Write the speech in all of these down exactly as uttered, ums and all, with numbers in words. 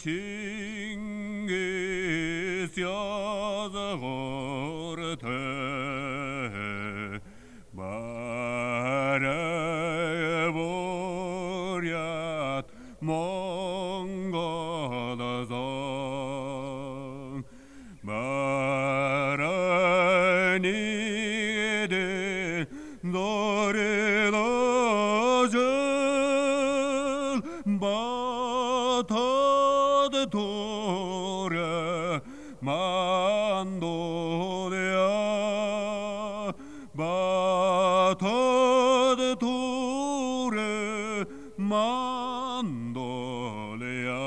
Çingiz yazgırdı bare buryat Mongolazan bare nide zorilajıl batad tore mandolya batad tore mandolya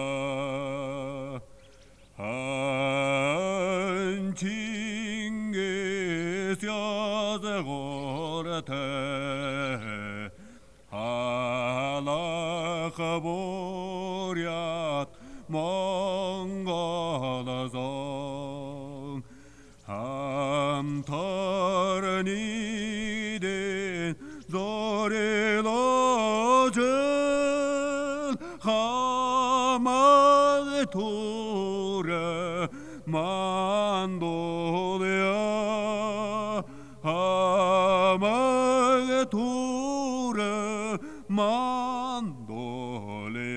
Han Çingiz yazgırdı halak buryat Mongolazan ham tarniden zor ilacıl hamag ture mandolya hamag ture mandolya